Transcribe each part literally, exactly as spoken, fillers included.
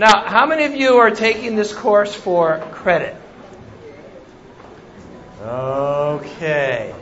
Now, how many of you are taking this course for credit? Okay.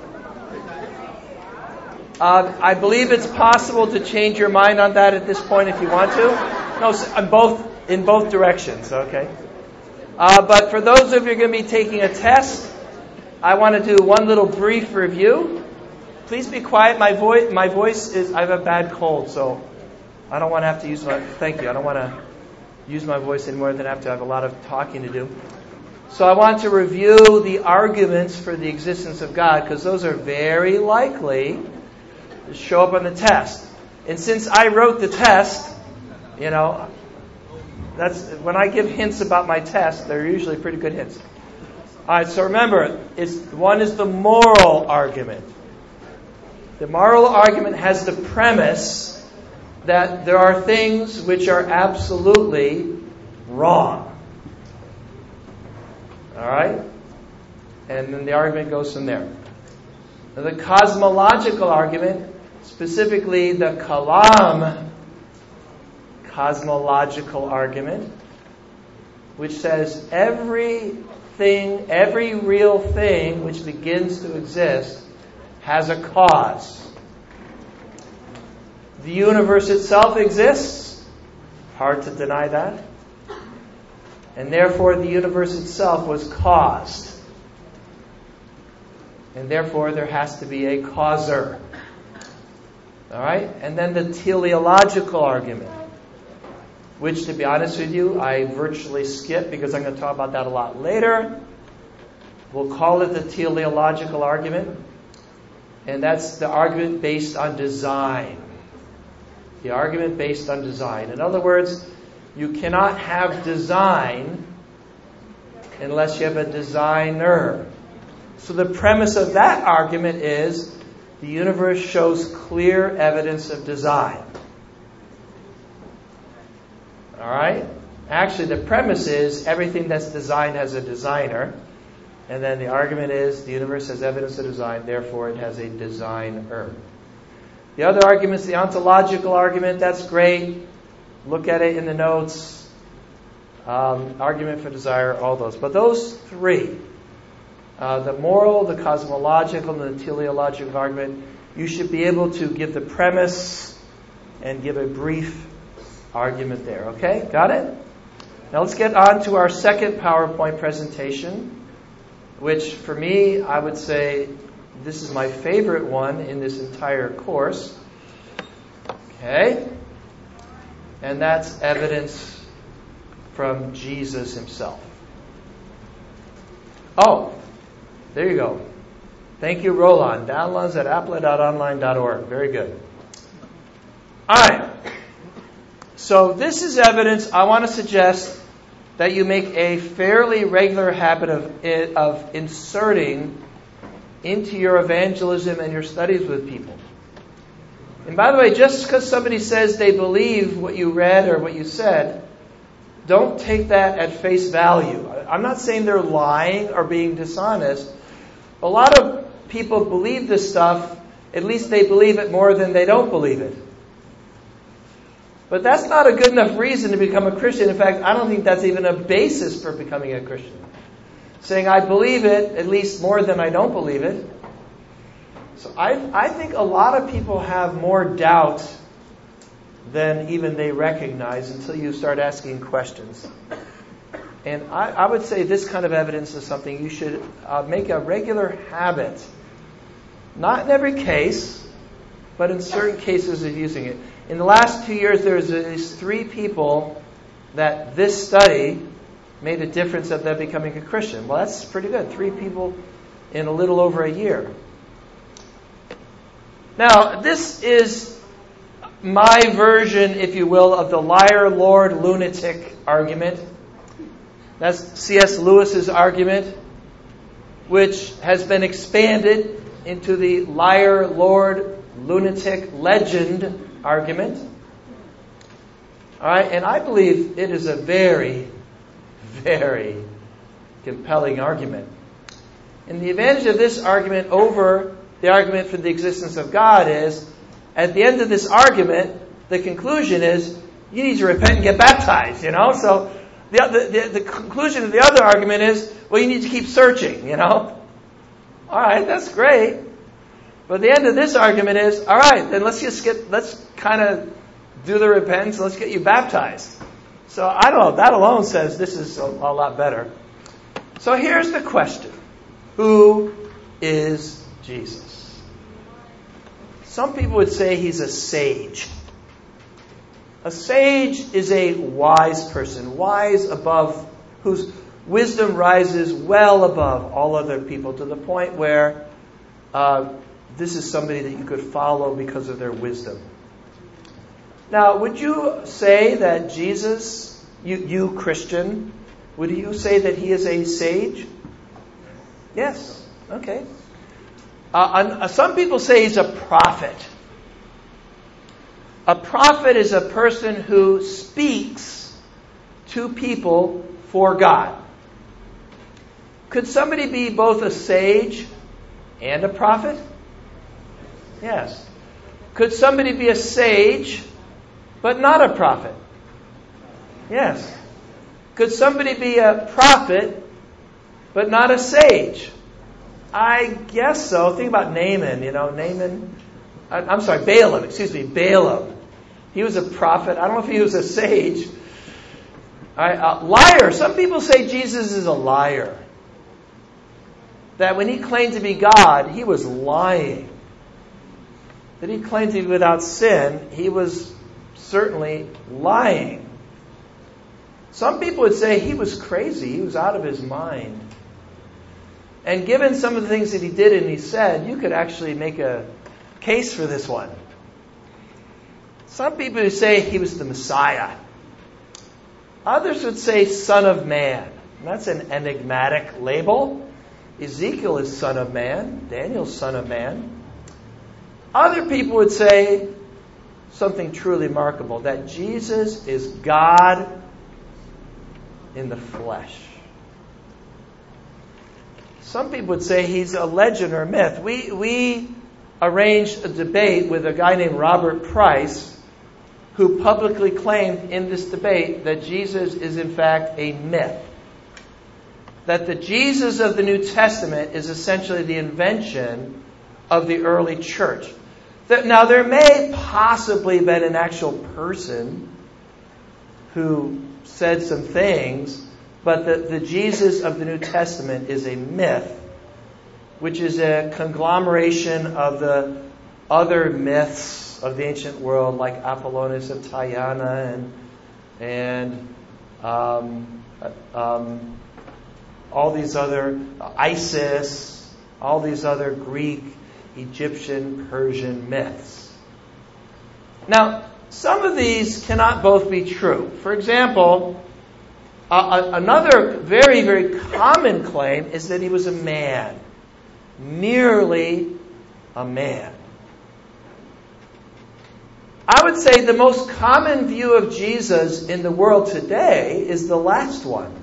Uh, I believe it's possible to change your mind on that at this point if you want to. No, in both in both directions. Okay. Uh, but for those of you who are going to be taking a test, I want to do one little brief review. Please be quiet. My voice, my voice is. I have a bad cold, so I don't want to have to use my. Thank you. I don't want to use my voice any more than I have to. I have a lot of talking to do. So I want to review the arguments for the existence of God, because those are very likely to show up on the test. And since I wrote the test, you know, that's when I give hints about my test, they're usually pretty good hints. All right, so remember, it's, one is the moral argument. The moral argument has the premise that there are things which are absolutely wrong. All right? And then the argument goes from there. Now, the cosmological argument, specifically the Kalam cosmological argument, which says everything, every real thing which begins to exist has a cause. The universe itself exists. Hard to deny that. And therefore the universe itself was caused. And therefore there has to be a causer. Alright? And then the teleological argument, which, to be honest with you, I virtually skip because I'm going to talk about that a lot later. We'll call it the teleological argument. And that's the argument based on design. The argument based on design. In other words, you cannot have design unless you have a designer. So the premise of that argument is the universe shows clear evidence of design. All right? Actually, the premise is everything that's designed has a designer. And then the argument is the universe has evidence of design, therefore it has a designer. The other argument is the ontological argument. That's great. Look at it in the notes. Um, argument for desire, all those. But those three, uh, the moral, the cosmological, and the teleological argument, you should be able to give the premise and give a brief argument there. Okay? Got it? Now let's get on to our second PowerPoint presentation, which for me, I would say this is my favorite one in this entire course. Okay? And that's evidence from Jesus himself. Oh, there you go. Thank you, Roland. Downloads at applet dot online dot org. Very good. All right. So this is evidence. I want to suggest that you make a fairly regular habit of, of inserting into your evangelism and your studies with people. And by the way, just because somebody says they believe what you read or what you said, don't take that at face value. I'm not saying they're lying or being dishonest. A lot of people believe this stuff. At least they believe it more than they don't believe it. But that's not a good enough reason to become a Christian. In fact, I don't think that's even a basis for becoming a Christian. Saying I believe it at least more than I don't believe it. So I, I think a lot of people have more doubt than even they recognize until you start asking questions. And I, I would say this kind of evidence is something you should uh, make a regular habit. Not in every case, but in certain cases of using it. In the last two years, there's these three people that this study made a difference of them becoming a Christian. Well, that's pretty good. Three people in a little over a year. Now, this is my version, if you will, of the liar, Lord, lunatic argument. That's C S Lewis's argument, which has been expanded into the liar, Lord, lunatic, legend argument. All right, and I believe it is a very, very compelling argument. And the advantage of this argument over the argument for the existence of God is, at the end of this argument, the conclusion is, you need to repent and get baptized, you know? So the, the, the conclusion of the other argument is, well, you need to keep searching, you know? All right, that's great. But the end of this argument is, all right, then let's just get, let's kind of do the repentance, let's get you baptized. So I don't know, that alone says this is a, a lot better. So here's the question. Who is Jesus? Some people would say he's a sage. A sage is a wise person, wise above, whose wisdom rises well above all other people, to the point where uh, this is somebody that you could follow because of their wisdom. Now, would you say that Jesus, you, you Christian, would you say that he is a sage? Yes. Okay. Uh, some people say he's a prophet. A prophet is a person who speaks to people for God. Could somebody be both a sage and a prophet? Yes. Could somebody be a sage but not a prophet? Yes. Could somebody be a prophet but not a sage? I guess so. Think about Naaman, you know, Naaman, I'm sorry, Balaam, excuse me, Balaam. He was a prophet. I don't know if he was a sage. All right, uh, liar. Some people say Jesus is a liar. That when he claimed to be God, he was lying. That he claimed to be without sin, he was certainly lying. Some people would say he was crazy. He was out of his mind. And given some of the things that he did and he said, you could actually make a case for this one. Some people would say he was the Messiah. Others would say Son of Man. And that's an enigmatic label. Ezekiel is Son of Man. Daniel's Son of Man. Other people would say something truly remarkable, that Jesus is God in the flesh. Some people would say he's a legend or a myth. We we arranged a debate with a guy named Robert Price, who publicly claimed in this debate that Jesus is in fact a myth. That the Jesus of the New Testament is essentially the invention of the early church. That, now, there may possibly have been an actual person who said some things, but the, the Jesus of the New Testament is a myth, which is a conglomeration of the other myths of the ancient world, like Apollonius of Tyana and and um, um, all these other uh, Isis, all these other Greek, Egyptian, Persian myths. Now, some of these cannot both be true. For example, uh, another very, very common claim is that he was a man. Merely a man. I would say the most common view of Jesus in the world today is the last one.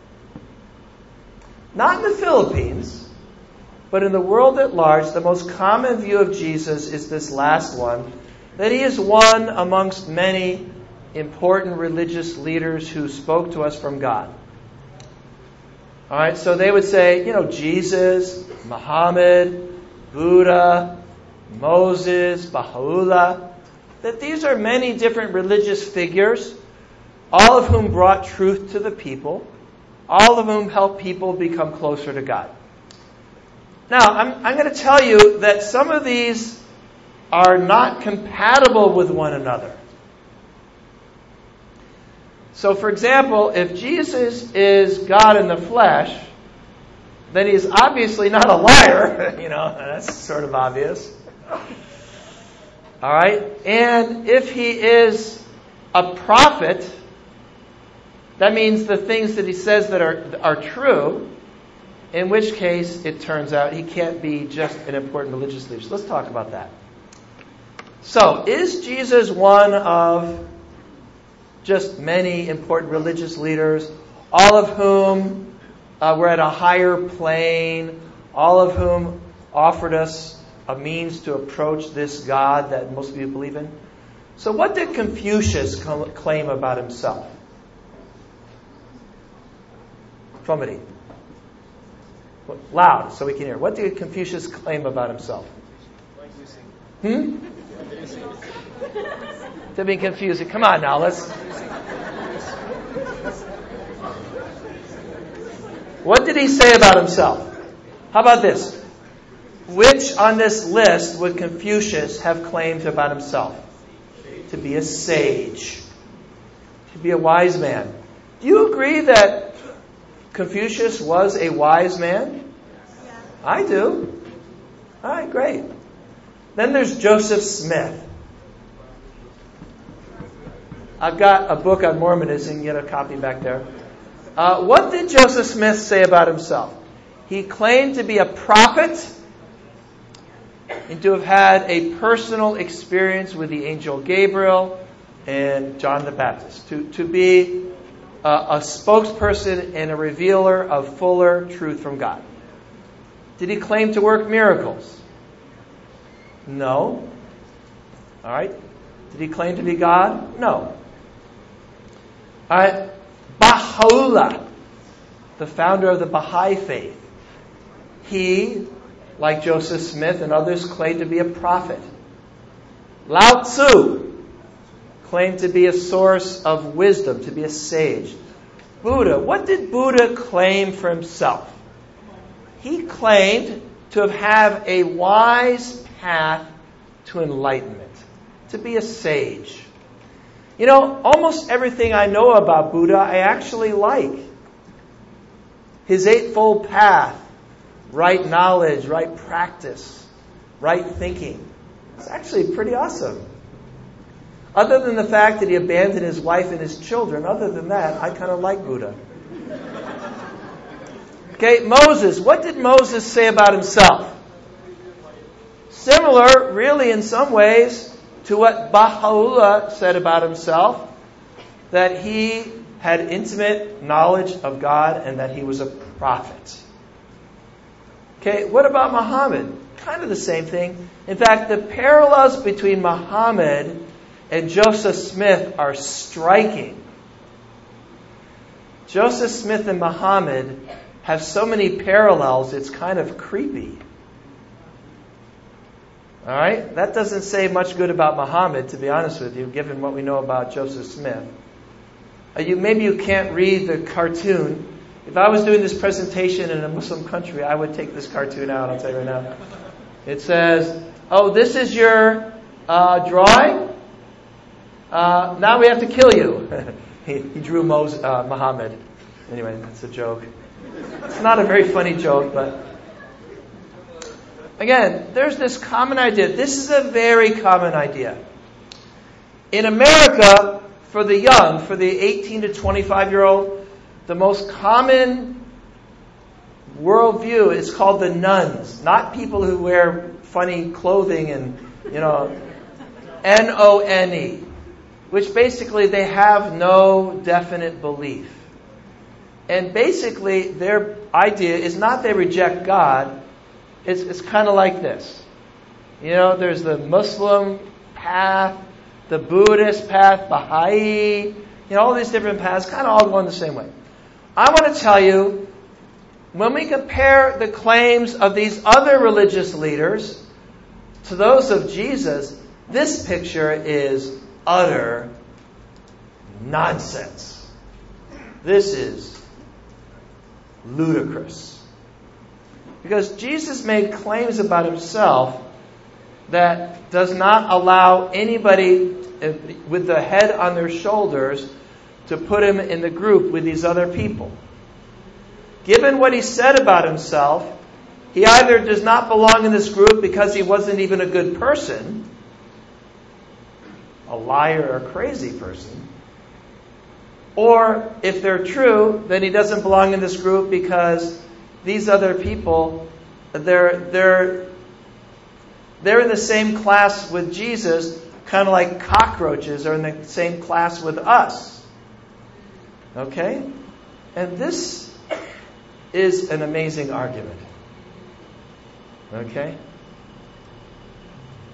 Not in the Philippines, but in the world at large, the most common view of Jesus is this last one, that he is one amongst many important religious leaders who spoke to us from God. All right, so they would say, you know, Jesus, Muhammad, Buddha, Moses, Baha'u'llah, that these are many different religious figures, all of whom brought truth to the people, all of whom helped people become closer to God. Now, I'm, I'm going to tell you that some of these are not compatible with one another. So, for example, if Jesus is God in the flesh, then he's obviously not a liar. You know, that's sort of obvious. All right? And if he is a prophet, that means the things that he says that are are true, in which case it turns out he can't be just an important religious leader. So let's talk about that. So, is Jesus one of just many important religious leaders, all of whom uh, were at a higher plane, all of whom offered us a means to approach this God that most people believe in? So what did Confucius claim about himself? Somebody. Loud, so we can hear. What did Confucius claim about himself? Hmm? To be confusing. Come on now, let's... What did he say about himself? How about this? Which on this list would Confucius have claimed about himself? To be a sage. To be a wise man. Do you agree that Confucius was a wise man? I do. All right, great. Then there's Joseph Smith. I've got a book on Mormonism. You can get a copy back there. Uh, what did Joseph Smith say about himself? He claimed to be a prophet and to have had a personal experience with the angel Gabriel and John the Baptist. To, to be a, a spokesperson and a revealer of fuller truth from God. Did he claim to work miracles? No. All right. Did he claim to be God? No. All right. Baha'u'llah, the founder of the Baha'i faith. He, like Joseph Smith and others, claimed to be a prophet. Lao Tzu claimed to be a source of wisdom, to be a sage. Buddha, what did Buddha claim for himself? He claimed to have had a wise path to enlightenment, to be a sage. You know, almost everything I know about Buddha, I actually like. His eightfold path, right knowledge, right practice, right thinking. It's actually pretty awesome. Other than the fact that he abandoned his wife and his children, other than that, I kind of like Buddha. Okay, Moses. What did Moses say about himself? Similar, really, in some ways, to what Baha'u'llah said about himself, that he had intimate knowledge of God and that he was a prophet. Okay, what about Muhammad? Kind of the same thing. In fact, the parallels between Muhammad and Joseph Smith are striking. Joseph Smith and Muhammad have so many parallels, it's kind of creepy. All right? That doesn't say much good about Muhammad, to be honest with you, given what we know about Joseph Smith. Uh, you, maybe you can't read the cartoon. If I was doing this presentation in a Muslim country, I would take this cartoon out, I'll tell you right now. It says, oh, this is your uh, drawing? Uh, now we have to kill you. he, he drew Moses, uh, Muhammad. Anyway, that's a joke. It's not a very funny joke, but... Again, there's this common idea. This is a very common idea. In America, for the young, for the eighteen to twenty-five-year-old, the most common worldview is called the nuns. Not people who wear funny clothing and, you know, N O N E. Which basically they have no definite belief. And basically their idea is not they reject God. It's, it's kind of like this. You know, there's the Muslim path, the Buddhist path, Baha'i, you know, all these different paths, kind of all going the same way. I want to tell you, when we compare the claims of these other religious leaders to those of Jesus, this picture is utter nonsense. This is ludicrous. Because Jesus made claims about himself that does not allow anybody with the head on their shoulders to put him in the group with these other people. Given what he said about himself, he either does not belong in this group because he wasn't even a good person, a liar or a crazy person, or if they're true, then he doesn't belong in this group because these other people, they're they're they're in the same class with Jesus, kind of like cockroaches are in the same class with us. Okay? And this is an amazing argument. Okay?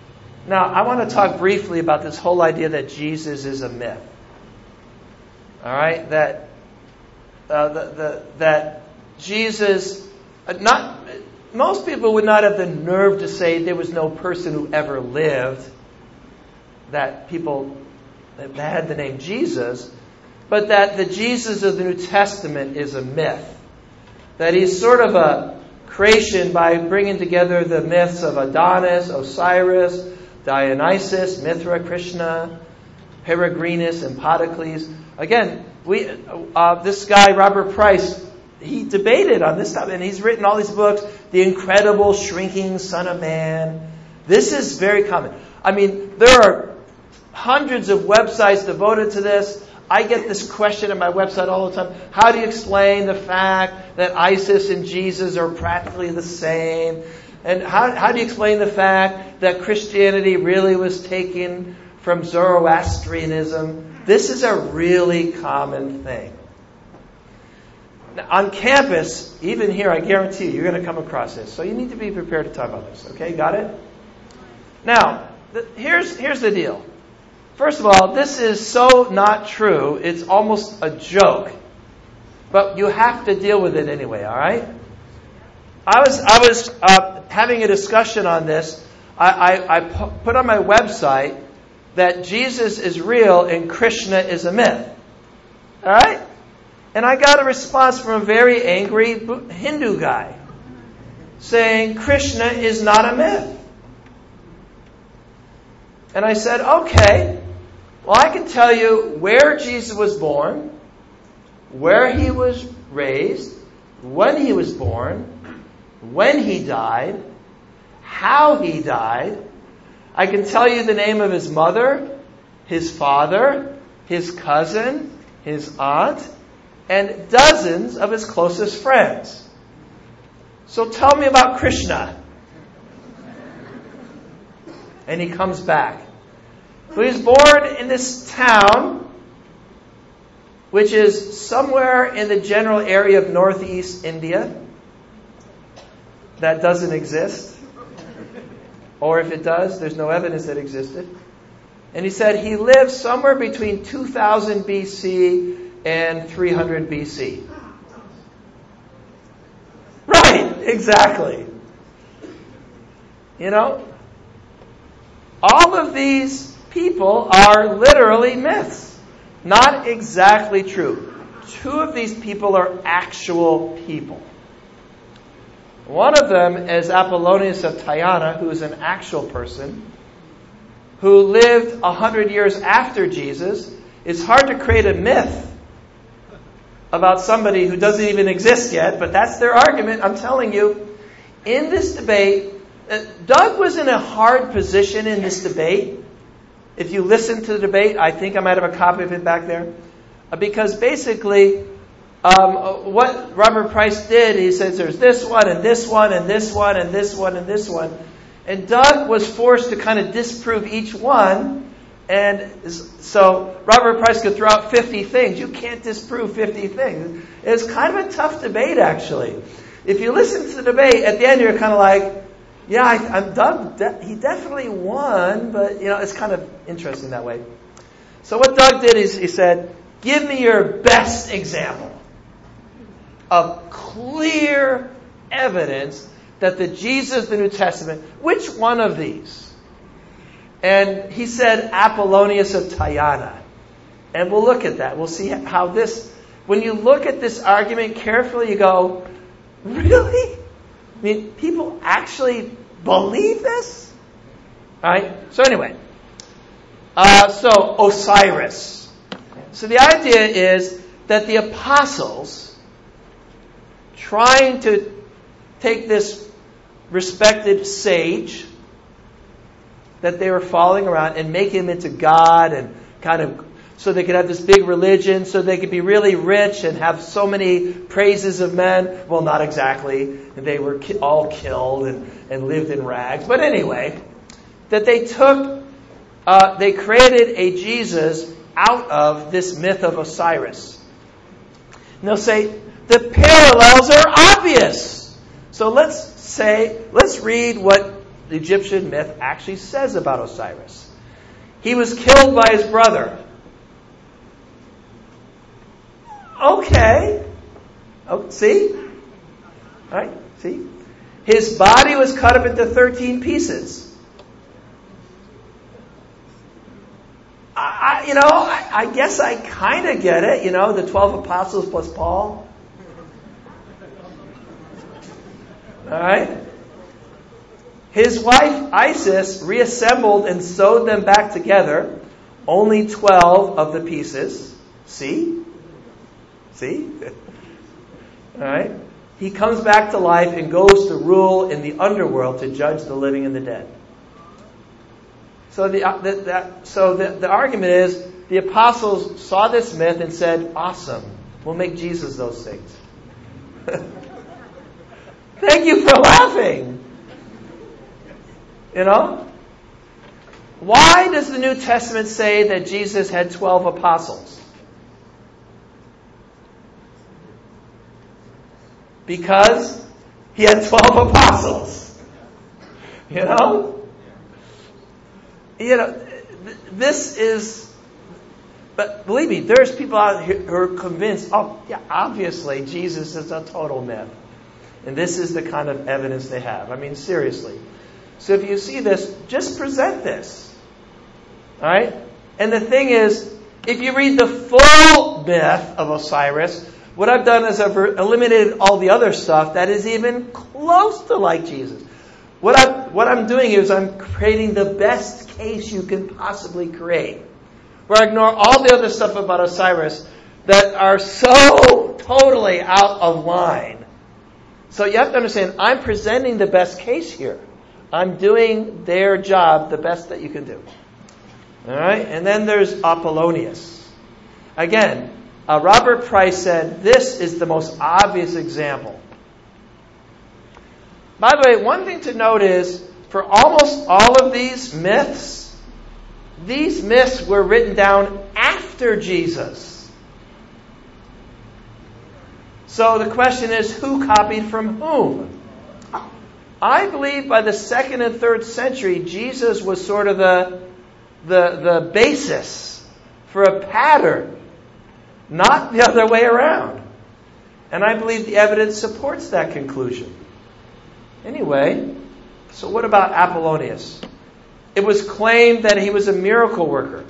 Now, I want to talk briefly about this whole idea that Jesus is a myth. All right? That uh, the, the, that Jesus, uh, not most people would not have the nerve to say there was no person who ever lived that people that had the name Jesus, but that the Jesus of the New Testament is a myth. That he's sort of a creation by bringing together the myths of Adonis, Osiris, Dionysus, Mithra, Krishna, Peregrinus, and Empedocles. Again, we uh, this guy, Robert Price, he debated on this stuff, and he's written all these books, The Incredible Shrinking Son of Man. This is very common. I mean, there are hundreds of websites devoted to this. I get this question on my website all the time. How do you explain the fact that Isis and Jesus are practically the same? And how, how do you explain the fact that Christianity really was taken from Zoroastrianism? This is a really common thing. Now, on campus, even here, I guarantee you, you're going to come across this. So you need to be prepared to talk about this. Okay, got it? Now, the, here's here's the deal. First of all, this is so not true, it's almost a joke. But you have to deal with it anyway, all right? I was I was uh, having a discussion on this. I, I, I put on my website that Jesus is real and Krishna is a myth. All right? And I got a response from a very angry Hindu guy saying Krishna is not a myth. And I said, okay, well, I can tell you where Jesus was born, where he was raised, when he was born, when he died, how he died. I can tell you the name of his mother, his father, his cousin, his aunt, and dozens of his closest friends. So tell me about Krishna. And he comes back. He was born in this town, which is somewhere in the general area of northeast India. That doesn't exist. Or if it does, there's no evidence that it existed. And he said he lived somewhere between two thousand B C and three hundred B C. Right, exactly. You know, all of these people are literally myths. Not exactly true. Two of these people are actual people. One of them is Apollonius of Tyana, who is an actual person, who lived a hundred years after Jesus. It's hard to create a myth about somebody who doesn't even exist yet, but that's their argument. I'm telling you, in this debate, uh, Doug was in a hard position in this debate. If you listen to the debate, I think I might have a copy of it back there. Uh, because basically, um, what Robert Price did, he says there's this one, and this one, and this one, and this one, and this one. And Doug was forced to kind of disprove each one. And so Robert Price could throw out fifty things. You can't disprove fifty things. It's kind of a tough debate, actually. If you listen to the debate, at the end you're kind of like, yeah, I, I'm Doug, de- he definitely won, but you know, it's kind of interesting that way. So what Doug did is he said, give me your best example of clear evidence that the Jesus of the New Testament, which one of these? And he said Apollonius of Tyana. And we'll look at that. We'll see how this, when you look at this argument carefully, you go, really? I mean, people actually believe this? All right? So anyway. Uh, so, Osiris. So the idea is that the apostles, trying to take this respected sage that they were following around and make him into God, and kind of so they could have this big religion, so they could be really rich and have so many praises of men. Well, not exactly. They were ki- all killed and, and lived in rags. But anyway, that they took, uh, they created a Jesus out of this myth of Osiris. And they'll say, the parallels are obvious. So let's say, let's read what the Egyptian myth actually says about Osiris. He was killed by his brother. Okay. Oh, see? All right, see? His body was cut up into thirteen pieces. I, you know, I, I guess I kind of get it. You know, the twelve apostles plus Paul. All right? His wife, Isis, reassembled and sewed them back together. Only twelve of the pieces. See? See? All right? He comes back to life and goes to rule in the underworld to judge the living and the dead. So the, the, that, so the, the argument is, the apostles saw this myth and said, awesome, we'll make Jesus those things. Thank you for laughing. You know? Why does the New Testament say that Jesus had twelve apostles? Because he had twelve apostles. You know? You know, this is, but believe me, there's people out here who are convinced, oh, yeah, obviously Jesus is a total myth. And this is the kind of evidence they have. I mean, seriously. So if you see this, just present this. All right? And the thing is, if you read the full myth of Osiris, what I've done is I've eliminated all the other stuff that is even close to like Jesus. What, I, what I'm doing is I'm creating the best case you can possibly create. Where I ignore all the other stuff about Osiris that are so totally out of line. So you have to understand, I'm presenting the best case here. I'm doing their job the best that you can do. All right? And then there's Apollonius. Again, uh, Robert Price said, this is the most obvious example. By the way, one thing to note is, for almost all of these myths, these myths were written down after Jesus. So the question is, who copied from whom? I believe by the second and third century, Jesus was sort of the, the, the basis for a pattern, not the other way around. And I believe the evidence supports that conclusion. Anyway, so what about Apollonius? It was claimed that he was a miracle worker.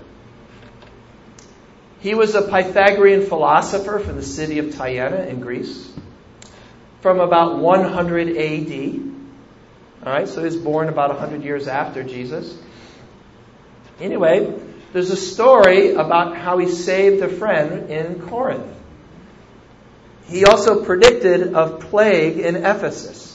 He was a Pythagorean philosopher from the city of Tyana in Greece from about one hundred A D. All right, so he was born about one hundred years after Jesus. Anyway, there's a story about how he saved a friend in Corinth. He also predicted a plague in Ephesus.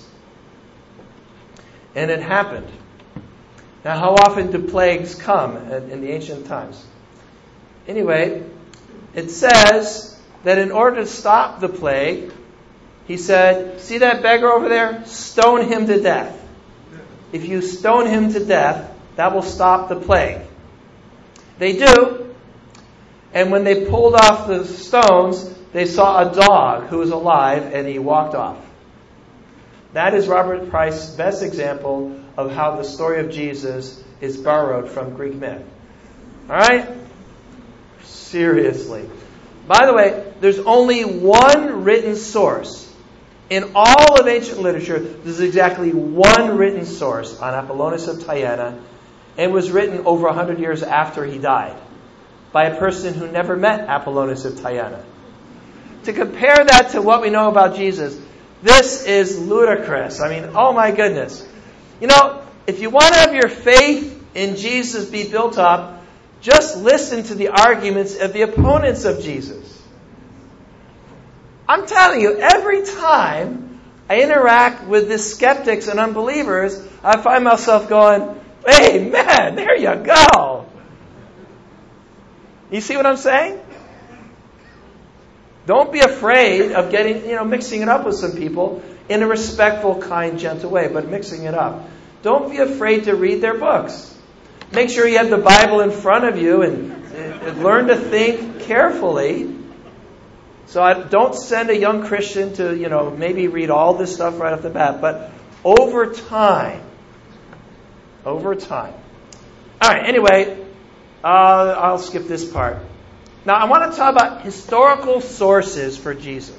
And it happened. Now, how often do plagues come in the ancient times? Anyway, it says that in order to stop the plague, he said, see that beggar over there? Stone him to death. If you stone him to death, that will stop the plague. They do. And when they pulled off the stones, they saw a dog who was alive, and he walked off. That is Robert Price's best example of how the story of Jesus is borrowed from Greek myth. All right? Seriously. By the way, there's only one written source. In all of ancient literature, there's exactly one written source on Apollonius of Tyana. And it was written over one hundred years after he died by a person who never met Apollonius of Tyana. To compare that to what we know about Jesus, this is ludicrous. I mean, oh my goodness. You know, if you want to have your faith in Jesus be built up, just listen to the arguments of the opponents of Jesus. I'm telling you, every time I interact with the skeptics and unbelievers, I find myself going, hey, man, there you go. You see what I'm saying? Don't be afraid of getting, you know, mixing it up with some people in a respectful, kind, gentle way, but mixing it up. Don't be afraid to read their books. Make sure you have the Bible in front of you and, and learn to think carefully. So I don't send a young Christian to, you know, maybe read all this stuff right off the bat. But over time, Over time. All right, anyway, uh, I'll skip this part. Now, I want to talk about historical sources for Jesus.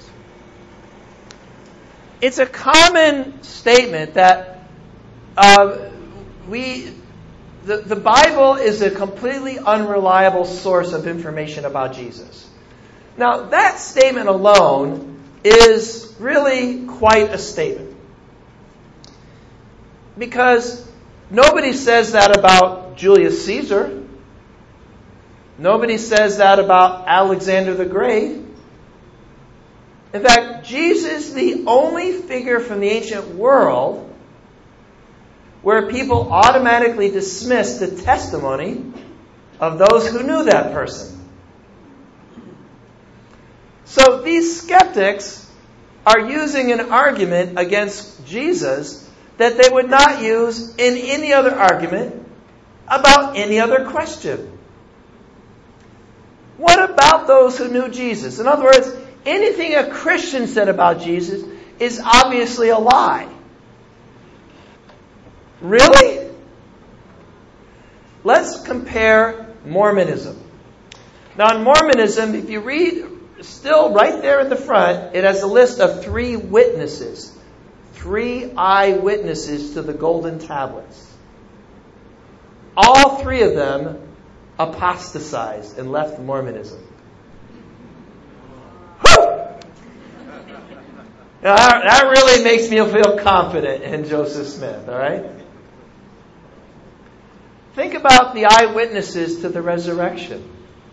It's a common statement that uh, we, the, the Bible is a completely unreliable source of information about Jesus. Now, that statement alone is really quite a statement. Because nobody says that about Julius Caesar. Nobody says that about Alexander the Great. In fact, Jesus is the only figure from the ancient world where people automatically dismiss the testimony of those who knew that person. So these skeptics are using an argument against Jesus that they would not use in any other argument about any other question. What about those who knew Jesus? In other words, anything a Christian said about Jesus is obviously a lie. Really? Let's compare Mormonism. Now, in Mormonism, if you read, still right there in the front, it has a list of three witnesses. Three eyewitnesses to the golden tablets. All three of them apostatized and left Mormonism. Whew! Now, that really makes me feel confident in Joseph Smith, all right? Think about the eyewitnesses to the resurrection.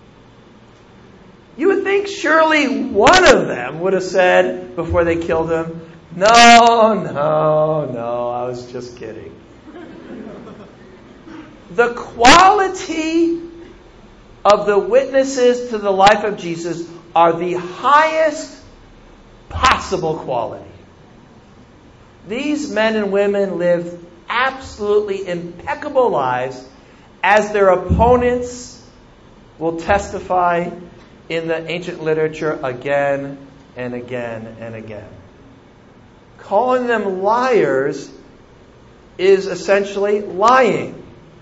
You would think surely one of them would have said before they killed him, no, no, no, I was just kidding. The quality of the witnesses to the life of Jesus are the highest possible quality. These men and women lived absolutely impeccable lives, as their opponents will testify in the ancient literature again and again and again. Calling them liars is essentially lying.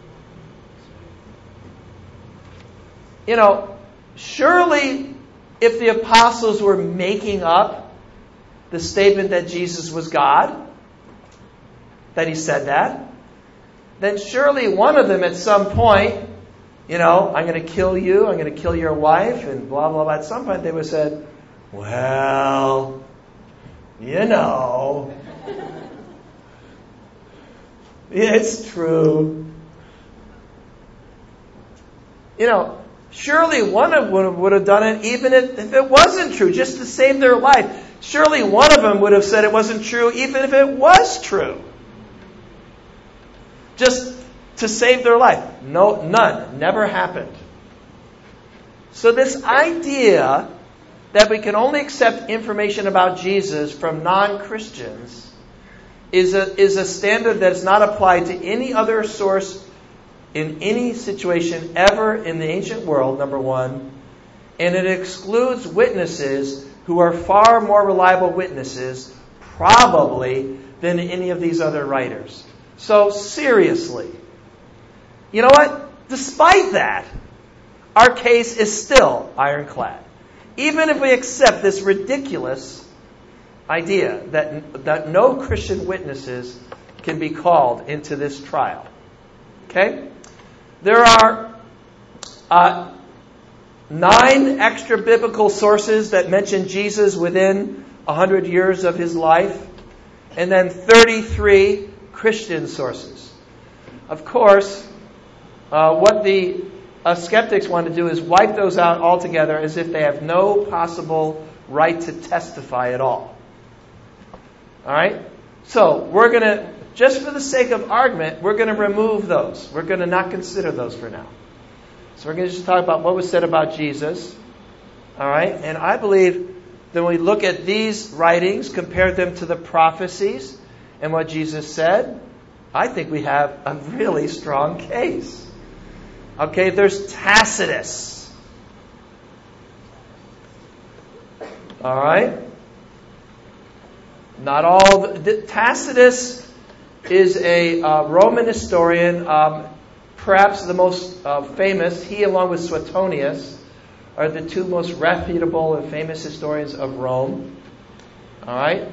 You know, surely if the apostles were making up the statement that Jesus was God, that he said that, then surely one of them at some point, you know, I'm going to kill you, I'm going to kill your wife, and blah, blah, blah. At some point they would have said, well, you know, it's true. You know, surely one of them would have done it even if, if it wasn't true, just to save their life. Surely one of them would have said it wasn't true even if it was true. Just to save their life. No, none. Never happened. So this idea that we can only accept information about Jesus from non-Christians is a, is a standard that is not applied to any other source in any situation ever in the ancient world, number one. And it excludes witnesses who are far more reliable witnesses, probably, than any of these other writers. So, seriously. You know what? Despite that, our case is still ironclad. Even if we accept this ridiculous idea that, that no Christian witnesses can be called into this trial. Okay? There are uh, nine extra biblical sources that mention Jesus within one hundred years of his life, and then thirty-three Christian sources. Of course, uh, what the uh, skeptics want to do is wipe those out altogether as if they have no possible right to testify at all. All right? So, we're going to, just for the sake of argument, we're going to remove those. We're going to not consider those for now. So we're going to just talk about what was said about Jesus. All right? And I believe that when we look at these writings, compare them to the prophecies and what Jesus said, I think we have a really strong case. Okay, there's Tacitus. All right? Not all. The, Tacitus is a uh, Roman historian, um, perhaps the most uh, famous. He, along with Suetonius, are the two most reputable and famous historians of Rome. All right?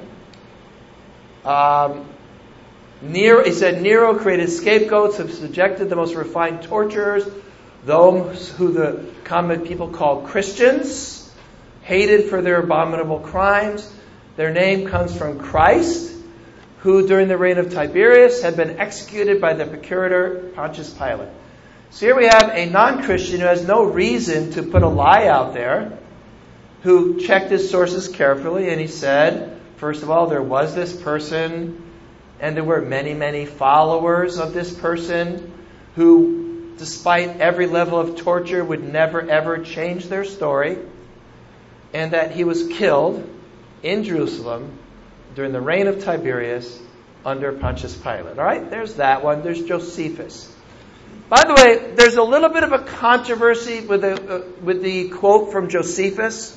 Um, Nero, he said, Nero created scapegoats, have subjected the most refined torturers, those who the common people call Christians, hated for their abominable crimes. Their name comes from Christ, who during the reign of Tiberius had been executed by the procurator Pontius Pilate. So here we have a non-Christian who has no reason to put a lie out there, who checked his sources carefully, and he said, first of all, there was this person, and there were many, many followers of this person who, despite every level of torture, would never, ever change their story, and that he was killed in Jerusalem during the reign of Tiberius under Pontius Pilate. All right, there's that one. There's Josephus. By the way, there's a little bit of a controversy with the, uh, with the quote from Josephus.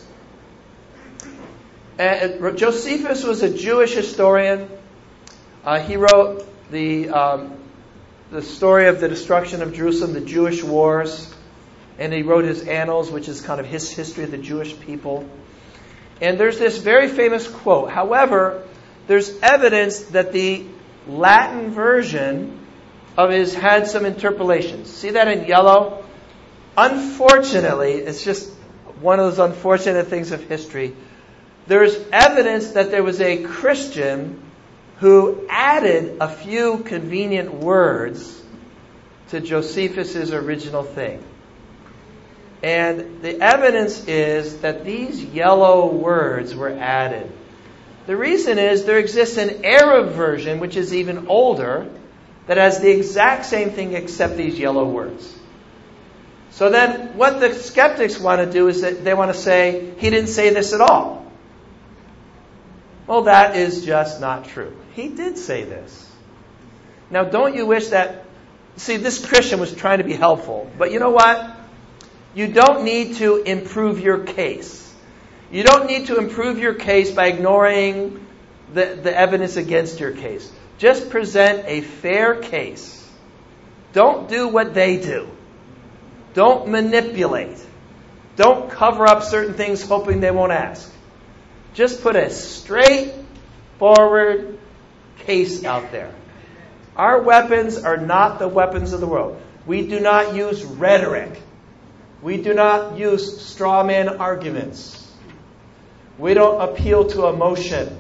Uh, Josephus was a Jewish historian. Uh, he wrote the um, the story of the destruction of Jerusalem, the Jewish wars, and he wrote his Annals, which is kind of his history of the Jewish people. And there's this very famous quote. However, there's evidence that the Latin version of his had some interpolations. See that in yellow? Unfortunately, it's just one of those unfortunate things of history. There's evidence that there was a Christian who added a few convenient words to Josephus' original thing. And the evidence is that these yellow words were added. The reason is there exists an Arab version, which is even older, that has the exact same thing except these yellow words. So then what the skeptics want to do is that they want to say, he didn't say this at all. Well, that is just not true. He did say this. Now, don't you wish that... See, this Christian was trying to be helpful. But you know what? You don't need to improve your case. You don't need to improve your case by ignoring the, the evidence against your case. Just present a fair case. Don't do what they do. Don't manipulate. Don't cover up certain things hoping they won't ask. Just put a straightforward case out there. Our weapons are not the weapons of the world. We do not use rhetoric. We do not use straw man arguments. We don't appeal to emotion.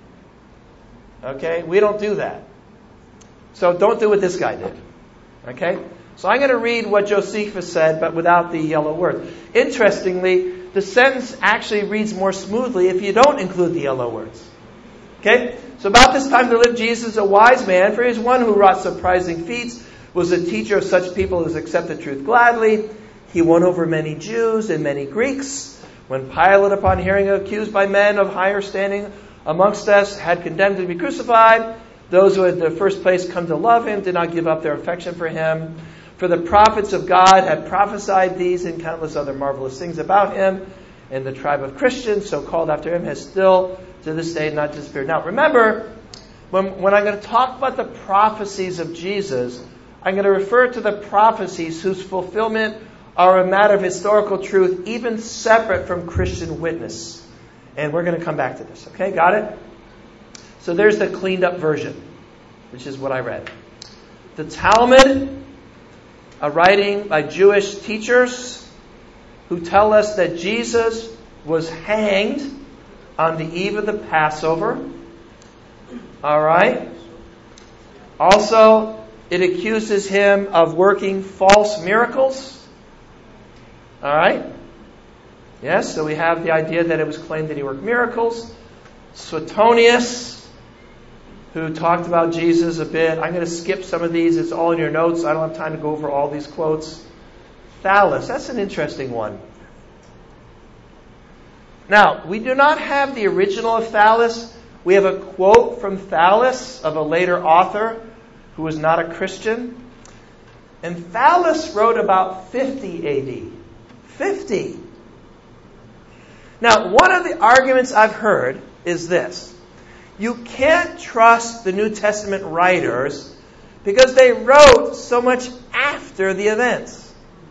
Okay? We don't do that. So don't do what this guy did. Okay? So I'm going to read what Josephus said, but without the yellow words. Interestingly, the sentence actually reads more smoothly if you don't include the yellow words. Okay? So about this time there lived Jesus, a wise man, for he was one who wrought surprising feats, was a teacher of such people as accept the truth gladly. He won over many Jews and many Greeks. When Pilate, upon hearing him accused by men of higher standing amongst us, had condemned him to be crucified, those who had in the first place come to love him did not give up their affection for him. For the prophets of God had prophesied these and countless other marvelous things about him. And the tribe of Christians, so called after him, has still to this day not disappeared. Now remember, when, when I'm going to talk about the prophecies of Jesus, I'm going to refer to the prophecies whose fulfillment are a matter of historical truth, even separate from Christian witness. And we're going to come back to this. Okay, got it? So there's the cleaned up version, which is what I read. The Talmud, a writing by Jewish teachers who tell us that Jesus was hanged on the eve of the Passover. All right. Also, it accuses him of working false miracles. All right. Yes, so we have the idea that it was claimed that he worked miracles. Suetonius, who talked about Jesus a bit. I'm going to skip some of these. It's all in your notes. I don't have time to go over all these quotes. Thallus, that's an interesting one. Now, we do not have the original of Thallus. We have a quote from Thallus of a later author who was not a Christian. And Thallus wrote about fifty A D. fifty. Now, one of the arguments I've heard is this. You can't trust the New Testament writers because they wrote so much after the events.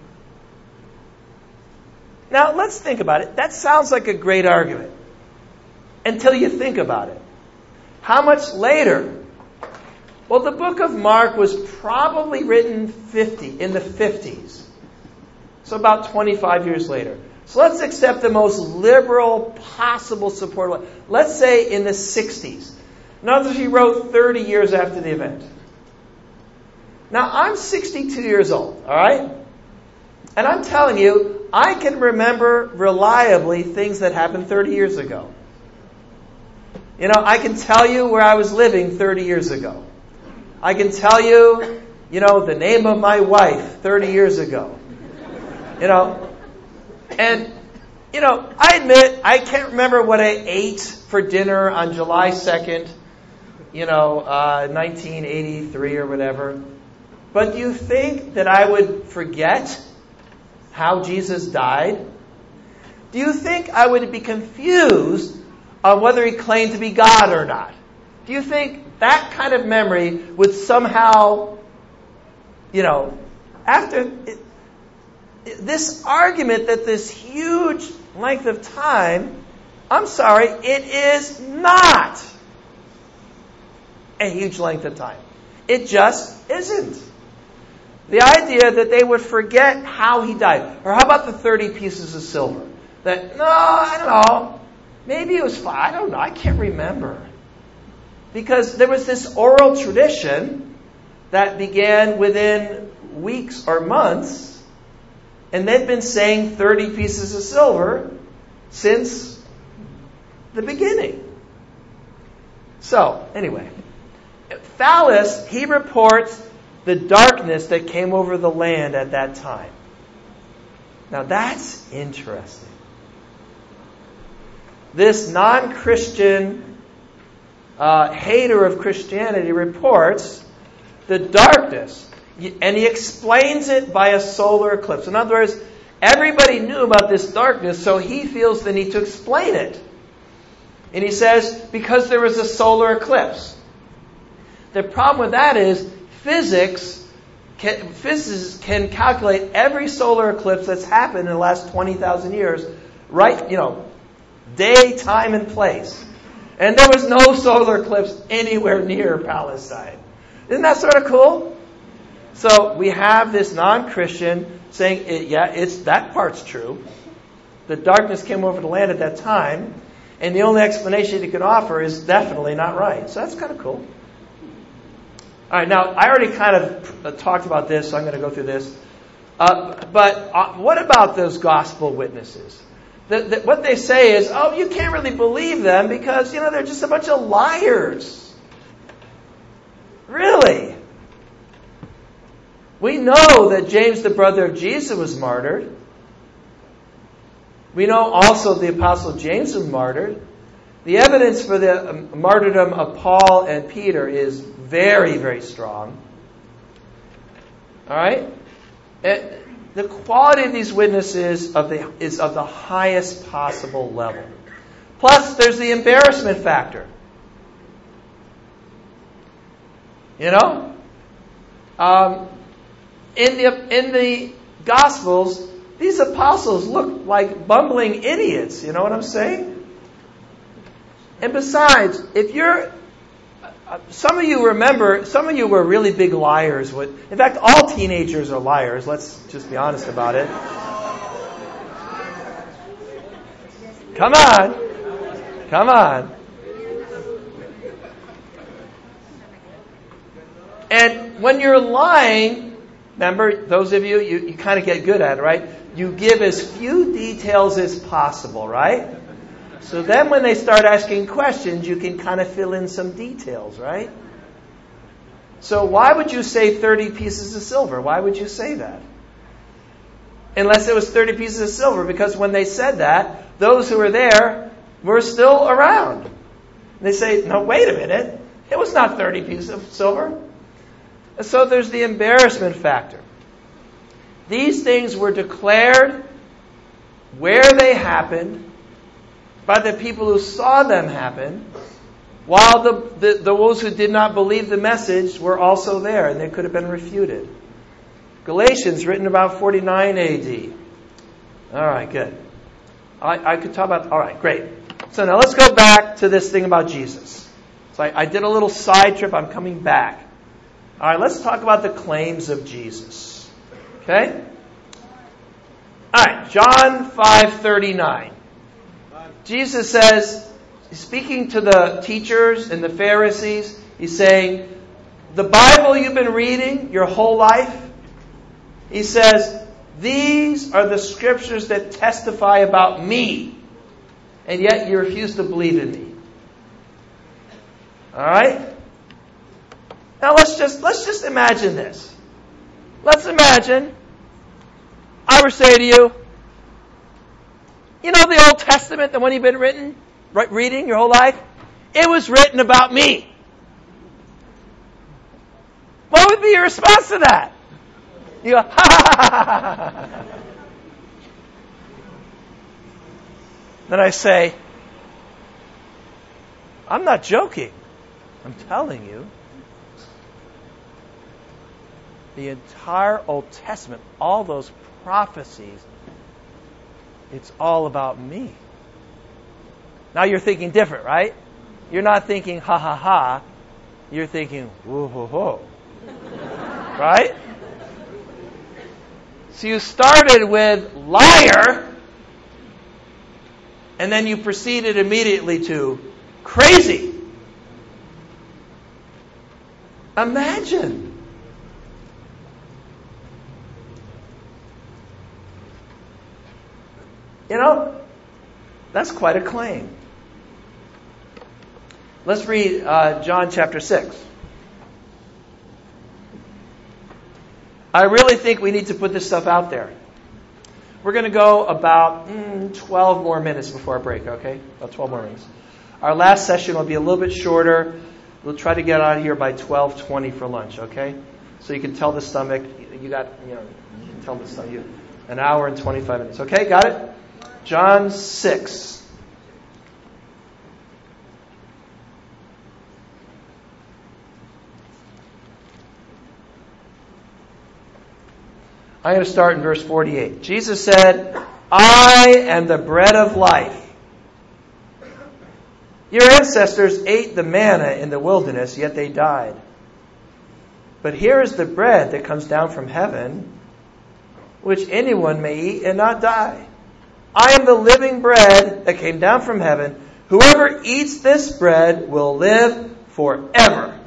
Now, let's think about it. That sounds like a great argument until you think about it. How much later? Well, the book of Mark was probably written fifty in the fifties. So about twenty-five years later. So let's accept the most liberal possible support. Let's say in the sixties. In other words, he wrote thirty years after the event. Now, I'm sixty-two years old, all right? And I'm telling you, I can remember reliably things that happened thirty years ago. You know, I can tell you where I was living thirty years ago. I can tell you, you know, the name of my wife thirty years ago. You know, and, you know, I admit I can't remember what I ate for dinner on July second, you know, uh, nineteen eighty-three or whatever. But do you think that I would forget how Jesus died? Do you think I would be confused on whether he claimed to be God or not? Do you think that kind of memory would somehow, you know, after it, this argument that this huge length of time, I'm sorry, it is not a huge length of time. It just isn't. The idea that they would forget how he died. Or how about the thirty pieces of silver? That, no, I don't know. Maybe it was five. I don't know. I can't remember. Because there was this oral tradition that began within weeks or months. And they've been saying thirty pieces of silver since the beginning. So, anyway. Thallus, he reports the darkness that came over the land at that time. Now that's interesting. This non-Christian uh, hater of Christianity reports the darkness, and he explains it by a solar eclipse. In other words, everybody knew about this darkness, so he feels the need to explain it. And he says, because there was a solar eclipse. The problem with that is physics can, physicists can calculate every solar eclipse that's happened in the last twenty thousand years, right, you know, day, time, and place. And there was no solar eclipse anywhere near Palestine. Isn't that sort of cool? So we have this non-Christian saying, it, yeah, it's that part's true. The darkness came over the land at that time, and the only explanation he can offer is definitely not right. So that's kind of cool. All right, now, I already kind of talked about this, so I'm going to go through this. Uh, but uh, what about those gospel witnesses? The, the, what they say is, oh, you can't really believe them because, you know, they're just a bunch of liars. Really? We know that James, the brother of Jesus, was martyred. We know also the Apostle James was martyred. The evidence for the martyrdom of Paul and Peter is very, very strong. All right? And the quality of these witnesses of the, is of the highest possible level. Plus, there's the embarrassment factor. You know? Um, in the in the Gospels, these apostles look like bumbling idiots. You know what I'm saying? And besides, if you're... Uh, some of you remember, some of you were really big liars. With, in fact, all teenagers are liars. Let's just be honest about it. Come on. Come on. And when you're lying, remember, those of you, you, you kind of get good at it, right? You give as few details as possible, right? So then when they start asking questions, you can kind of fill in some details, right? So why would you say thirty pieces of silver? Why would you say that? Unless it was thirty pieces of silver, because when they said that, those who were there were still around. And they say, no, wait a minute. It was not thirty pieces of silver. And so there's the embarrassment factor. These things were declared where they happened by the people who saw them happen. while the, the, those who did not believe the message were also there, and they could have been refuted. Galatians, written about forty-nine A D. All right, good. I, I could talk about, all right, great. So now let's go back to this thing about Jesus. So I, I did a little side trip. I'm coming back. All right, let's talk about the claims of Jesus. Okay? All right, John five thirty-nine. Jesus says, speaking to the teachers and the Pharisees, he's saying, the Bible you've been reading your whole life, he says, these are the scriptures that testify about me, and yet you refuse to believe in me. All right? Now let's just let's just imagine this. Let's imagine I were to say to you, you know the Old Testament, the one you've been written, right, reading your whole life? It was written about me. What would be your response to that? You go, ha ha ha ha ha. Then I say, I'm not joking. I'm telling you. The entire Old Testament, all those prophecies, it's all about me. Now you're thinking different, right? You're not thinking ha ha ha. You're thinking whoa ho ho. Right? So you started with liar, and then you proceeded immediately to crazy. Imagine. You know, that's quite a claim. Let's read uh, John chapter six. I really think we need to put this stuff out there. We're going to go about mm, twelve more minutes before our break, okay? About twelve more minutes. Our last session will be a little bit shorter. We'll try to get out of here by twelve twenty for lunch, okay? So you can tell the stomach, you got, you know, you can tell the stomach, you, an hour and twenty-five minutes. Okay, got it? John six. I'm going to start in verse forty-eight. Jesus said, I am the bread of life. Your ancestors ate the manna in the wilderness, yet they died. But here is the bread that comes down from heaven, which anyone may eat and not die. I am the living bread that came down from heaven. Whoever eats this bread will live forever.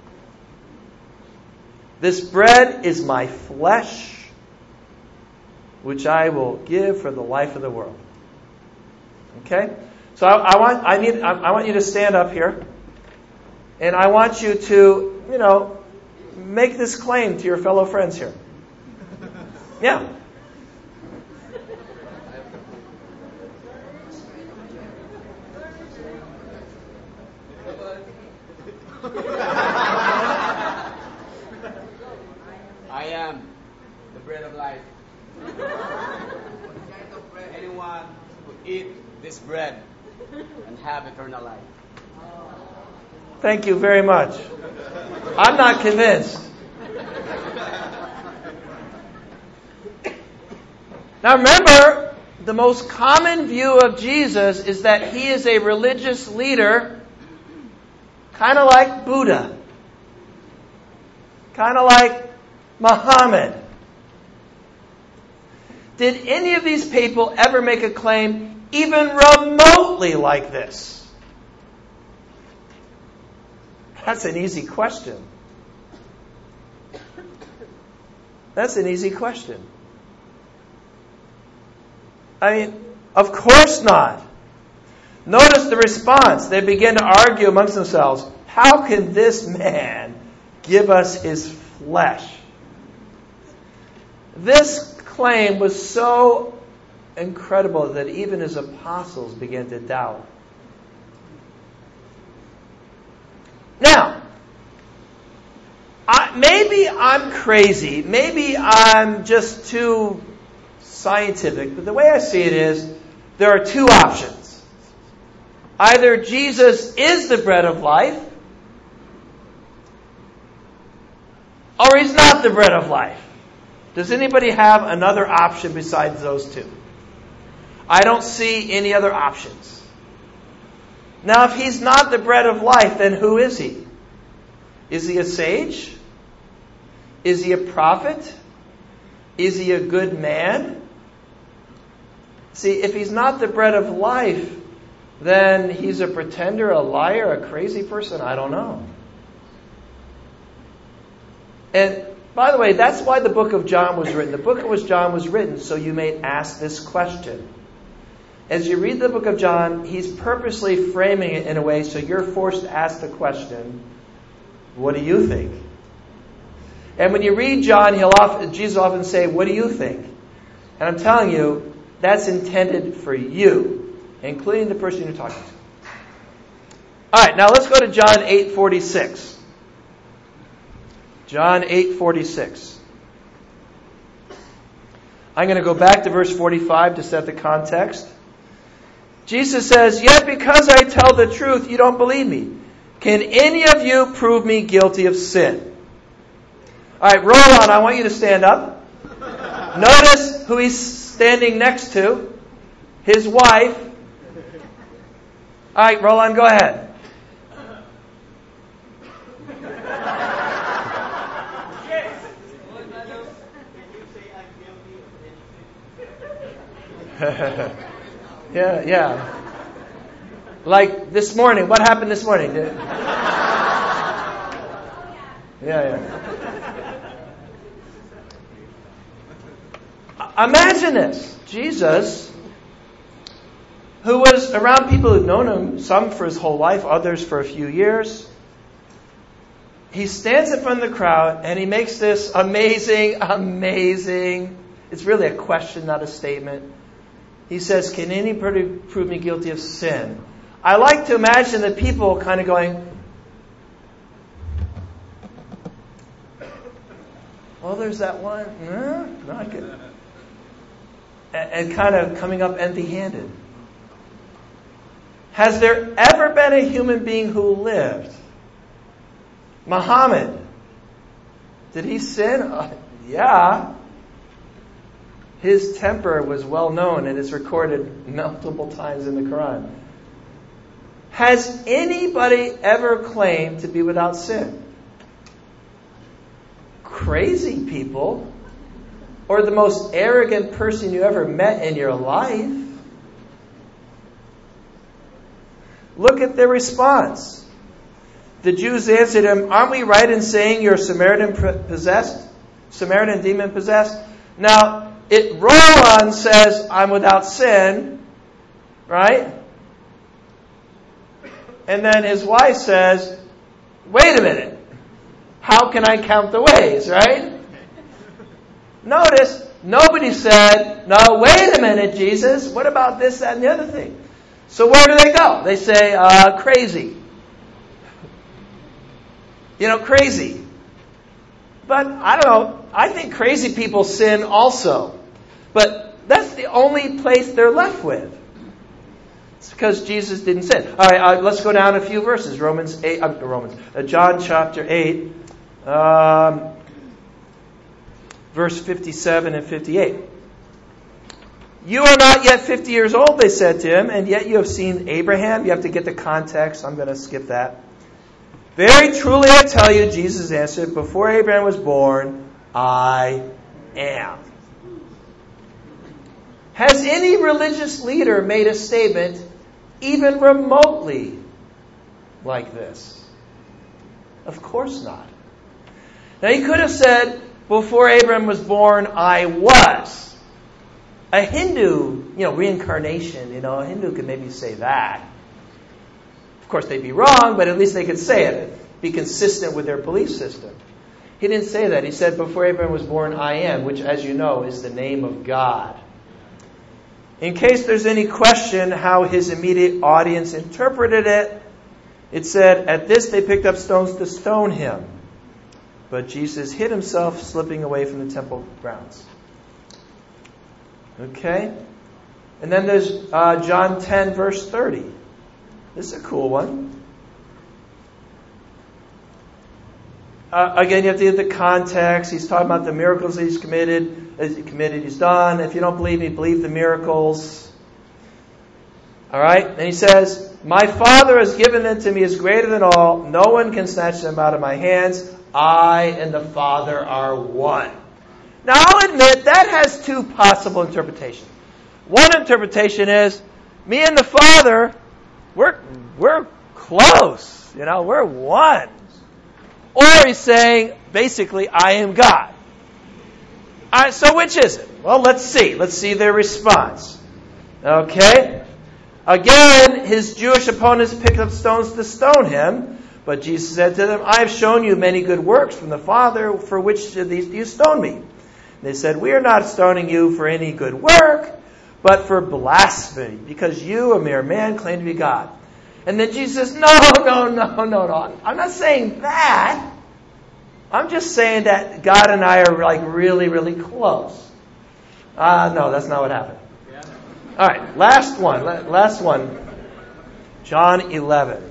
This bread is my flesh, which I will give for the life of the world. Okay? So I, I want I need I, I want you to stand up here, and I want you to, you know, make this claim to your fellow friends here. Yeah. I am the bread of life. Anyone who eat this bread and have eternal life. Thank you very much. I'm not convinced. Now remember, the most common view of Jesus is that he is a religious leader, kind of like Buddha, kind of like Muhammad. Did any of these people ever make a claim even remotely like this? That's an easy question. That's an easy question. I mean, of course not. Notice the response. They begin to argue amongst themselves. How can this man give us his flesh? This claim was so incredible that even his apostles began to doubt. Now, I, maybe I'm crazy. Maybe I'm just too scientific. But the way I see it is, there are two options. Either Jesus is the bread of life, or he's not the bread of life. Does anybody have another option besides those two? I don't see any other options. Now, if he's not the bread of life, then who is he? Is he a sage? Is he a prophet? Is he a good man? See, if he's not the bread of life, then he's a pretender, a liar, a crazy person. I don't know. And by the way, that's why the book of John was written. The book of John was written so you may ask this question. As you read the book of John, he's purposely framing it in a way so you're forced to ask the question, what do you think? And when you read John, he'll often, Jesus will often say, what do you think? And I'm telling you, that's intended for you, including the person you're talking to. All right, now let's go to John eight forty-six. John eight forty-six. I'm going to go back to verse forty-five to set the context. Jesus says, yet because I tell the truth, you don't believe me. Can any of you prove me guilty of sin? All right, Roland, I want you to stand up. Notice who he's standing next to. His wife. All right, Roland, go ahead. yeah, yeah. Like this morning. What happened this morning? Did... Yeah, yeah. Imagine this. Jesus, who was around people who'd known him, some for his whole life, others for a few years. He stands in front of the crowd and he makes this amazing, amazing, it's really a question, not a statement. He says, can anybody prove me guilty of sin? I like to imagine the people kind of going, well, there's that one. No, not good. And, and kind of coming up empty-handed. Has there ever been a human being who lived? Muhammad. Did he sin? Uh, yeah. His temper was well known and is recorded multiple times in the Quran. Has anybody ever claimed to be without sin? Crazy people, or the most arrogant person you ever met in your life. Look at their response. The Jews answered him, aren't we right in saying you're Samaritan possessed? Samaritan demon possessed? Now, it Roland says, I'm without sin, right? And then his wife says, wait a minute. How can I count the ways, right? Notice, nobody said, no, wait a minute, Jesus. What about this, that, and the other thing? So where do they go? They say, uh, crazy. You know, crazy. But I don't know. I think crazy people sin also. But that's the only place they're left with. It's because Jesus didn't sin. All right, uh, let's go down a few verses. Romans eight, uh, Romans, uh, John chapter eight, um, verse fifty-seven and fifty-eight. You are not yet fifty years old, they said to him, and yet you have seen Abraham. You have to get the context. I'm going to skip that. Very truly I tell you, Jesus answered, before Abraham was born, I am. Has any religious leader made a statement even remotely like this? Of course not. Now he could have said, before Abraham was born, I was. A Hindu, you know, reincarnation, you know, a Hindu could maybe say that. Of course, they'd be wrong, but at least they could say it. Be consistent with their belief system. He didn't say that. He said, before Abraham was born, I am, which, as you know, is the name of God. In case there's any question how his immediate audience interpreted it, it said, at this they picked up stones to stone him. But Jesus hid himself, slipping away from the temple grounds. Okay? And then there's uh, John ten, verse thirty. This is a cool one. Uh, again, you have to get the context. He's talking about the miracles that he's committed, as he committed, he's done. If you don't believe me, believe the miracles. All right? And he says, my Father has given them to me is greater than all. No one can snatch them out of my hands. I and the Father are one. Now, I'll admit that has two possible interpretations. One interpretation is, me and the Father, we're we're close. You know, we're one. Or he's saying, basically, I am God. All right, so which is it? Well, let's see. Let's see their response. Okay? Again, his Jewish opponents picked up stones to stone him. But Jesus said to them, I have shown you many good works from the Father. For which of these do you stone me? And they said, we are not stoning you for any good work, but for blasphemy, because you, a mere man, claim to be God. And then Jesus says, no, no, no, no, no. I'm not saying that. I'm just saying that God and I are like really, really close. Uh, no, that's not what happened. All right, last one. Last one. John eleven.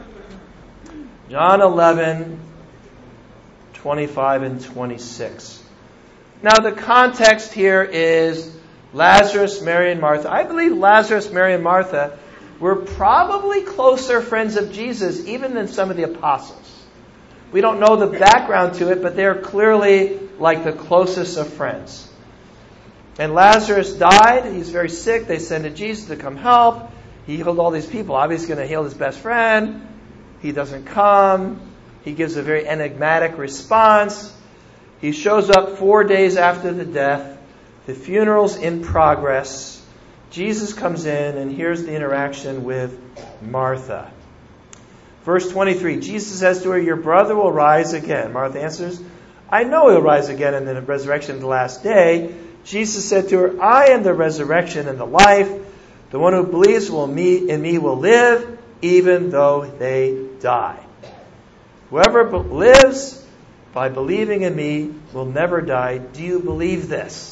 John eleven, twenty-five and twenty-six. Now the context here is Lazarus, Mary, and Martha. I believe Lazarus, Mary, and Martha were probably closer friends of Jesus even than some of the apostles. We don't know the background to it, but they're clearly like the closest of friends. And Lazarus died. He's very sick. They send to Jesus to come help. He healed all these people. Obviously going to heal his best friend. He doesn't come. He gives a very enigmatic response. He shows up four days after the death. The funeral's in progress. Jesus comes in, and here's the interaction with Martha. Verse twenty-three, Jesus says to her, your brother will rise again. Martha answers, I know he'll rise again in the resurrection of the last day. Jesus said to her, I am the resurrection and the life. The one who believes will me, in me will live, even though they die. Whoever be- lives by believing in me will never die. Do you believe this?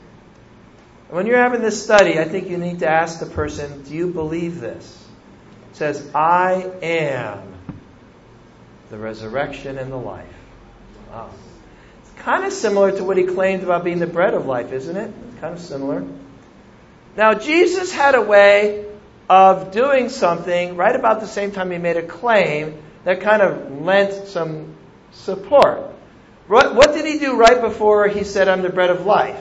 When you're having this study, I think you need to ask the person, do you believe this? It says, I am the resurrection and the life. Wow. It's kind of similar to what he claimed about being the bread of life, isn't it? It's kind of similar. Now, Jesus had a way of doing something right about the same time he made a claim that kind of lent some support. What, what did he do right before he said, I'm the bread of life?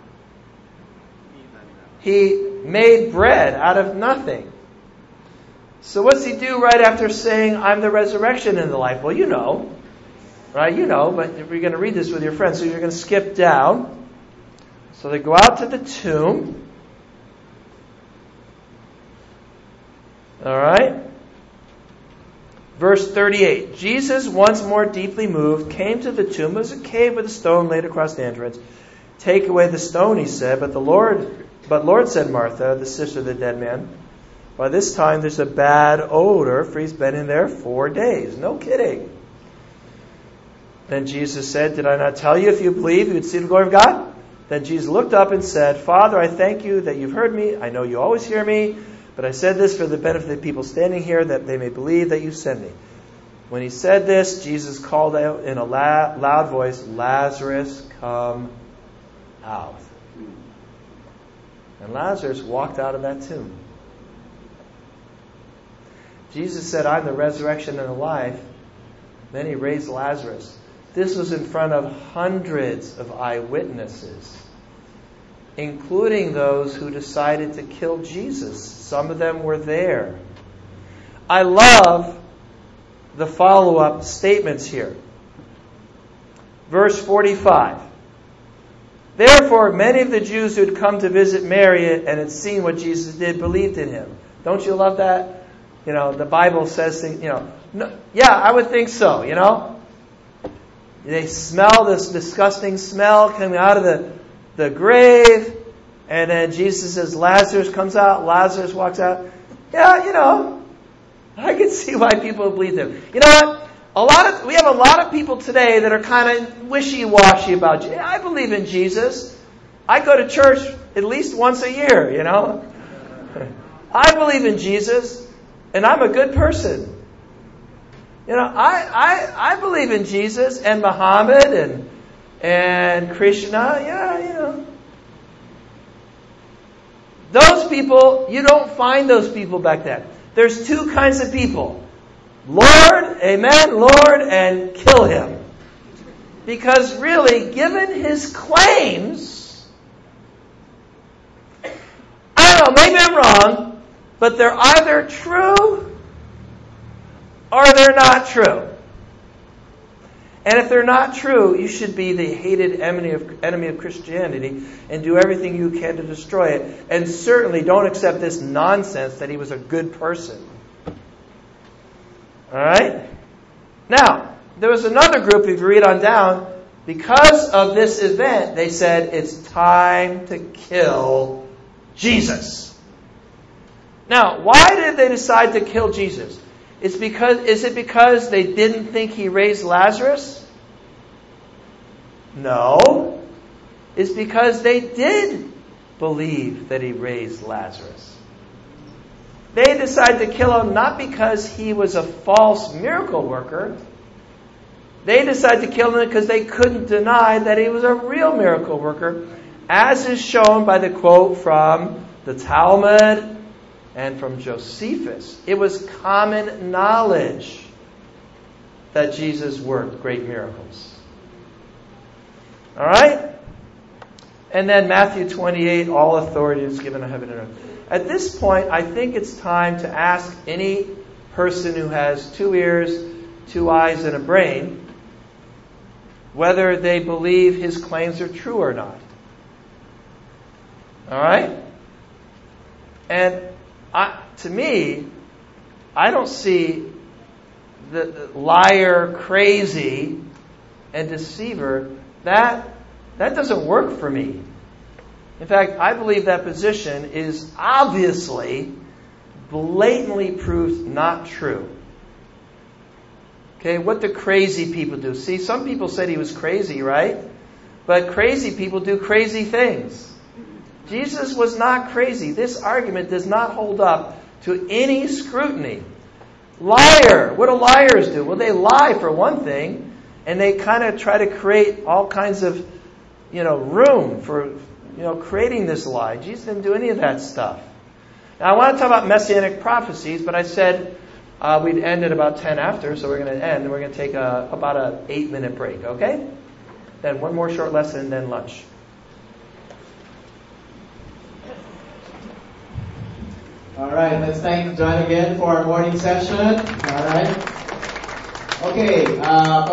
He made bread out of nothing. So what's he do right after saying, I'm the resurrection and the life? Well, you know. Right? You know, but you're going to read this with your friends, so you're going to skip down. So they go out to the tomb. All right? Verse thirty-eight. Jesus, once more deeply moved, came to the tomb. It was a cave with a stone laid across the entrance. Take away the stone, he said. But the Lord... But Lord, said Martha, the sister of the dead man, by this time there's a bad odor, for he's been in there four days. No kidding. Then Jesus said, did I not tell you if you believe you would see the glory of God? Then Jesus looked up and said, Father, I thank you that you've heard me. I know you always hear me, but I said this for the benefit of the people standing here, that they may believe that you sent me. When he said this, Jesus called out in a la- loud voice, Lazarus, come out. And Lazarus walked out of that tomb. Jesus said, I'm the resurrection and the life. Then he raised Lazarus. This was in front of hundreds of eyewitnesses, including those who decided to kill Jesus. Some of them were there. I love the follow-up statements here. Verse forty-five. Therefore, many of the Jews who had come to visit Mary and had seen what Jesus did believed in him. Don't you love that? You know, the Bible says things, you know. No, yeah, I would think so, you know. They smell this disgusting smell coming out of the, the grave. And then Jesus says, Lazarus comes out. Lazarus walks out. Yeah, you know, I can see why people believe him. You know what? A lot of we have a lot of people today that are kind of wishy-washy about Jesus. I believe in Jesus. I go to church at least once a year, you know. I believe in Jesus. and I'm a good person. You know, I, I, I believe in Jesus and Muhammad and, and Krishna. Yeah, you know. Those people, you don't find those people back then. There's two kinds of people. Lord, amen, Lord, and kill him. Because really, given his claims, I don't know, maybe I'm wrong, but they're either true or they're not true. And if they're not true, you should be the hated enemy of, enemy of Christianity and do everything you can to destroy it. And certainly don't accept this nonsense that he was a good person. All right? Now, there was another group, if you read on down, because of this event, they said, it's time to kill Jesus. Now, why did they decide to kill Jesus? It's because, is it because they didn't think he raised Lazarus? No. It's because they did believe that he raised Lazarus. They decided to kill him not because he was a false miracle worker. They decided to kill him because they couldn't deny that he was a real miracle worker, as is shown by the quote from the Talmud and from Josephus. It was common knowledge that Jesus worked great miracles. All right? And then Matthew twenty-eight, all authority is given in heaven and earth. At this point, I think it's time to ask any person who has two ears, two eyes, and a brain whether they believe his claims are true or not. All right? And I, to me, I don't see the, the liar, crazy, and deceiver. That, that doesn't work for me. In fact, I believe that position is obviously, blatantly proved not true. Okay, what do crazy people do? See, some people said he was crazy, right? But crazy people do crazy things. Jesus was not crazy. This argument does not hold up to any scrutiny. Liar. What do liars do? Well, they lie for one thing, and they kind of try to create all kinds of, you know, room for, you know, creating this lie. Jesus didn't do any of that stuff. Now, I want to talk about messianic prophecies, but I said uh, we'd end at about ten after, so we're going to end, and we're going to take a, about an eight-minute break, okay? Then one more short lesson, and then lunch. All right, let's thank John again for our morning session. All right. Okay. Uh,